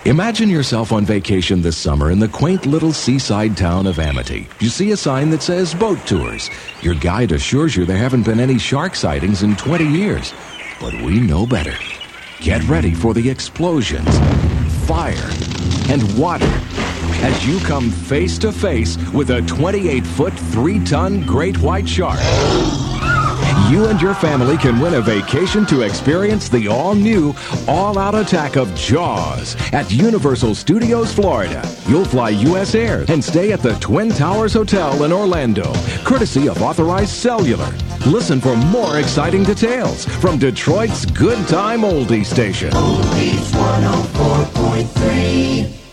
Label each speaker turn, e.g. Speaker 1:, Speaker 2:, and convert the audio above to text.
Speaker 1: Imagine yourself on vacation this summer in the quaint little seaside town of Amity. You see a sign that says boat tours. Your guide assures you there haven't been any shark sightings in 20 years. But we know better. Get ready for the explosions, fire, and water as you come face to face with a 28-foot, 3-ton great white shark. You and your family can win a vacation to experience the all-new, all-out attack of Jaws at Universal Studios, Florida. You'll fly U.S. Air and stay at the Twin Towers Hotel in Orlando, courtesy of Authorized Cellular. Listen for more exciting details from Detroit's Good Time Oldie Station.
Speaker 2: Oldies 104.3.